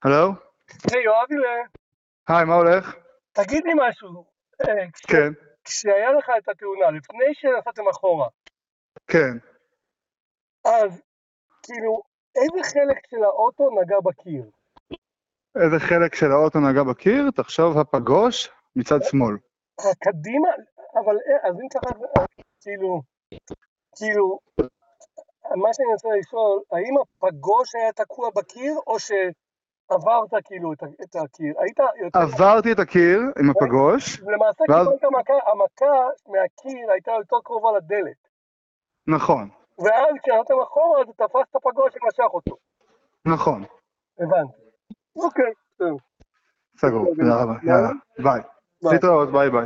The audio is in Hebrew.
הלו? היי, יואבי, היי, מה הולך? תגיד לי משהו. כן, כשהיה לך את התאונה, לפני שנסעתם אחורה, כן. אז כאילו, איזה חלק של האוטו נגע בקיר? איזה חלק של האוטו נגע בקיר? תחשוב הפגוש מצד שמאל. הקדימה? אבל אז אם ככה, כאילו, מה שאני רוצה לשאול, האם הפגוש היה תקוע בקיר, או שעברת כאילו את הקיר? היית יותר... עברתי את הקיר עם הפגוש, למעשה ואז... קיבלת המכה מהקיר הייתה יותר קרובה לדלת. נכון, ואז כשנתתם אחורה, אז תפס את הפגוש ומשך אותו. נכון. הבנתי. אוקיי, טוב. סגור, תודה רבה. יאללה, ביי. ביי. להתראות, ביי ביי.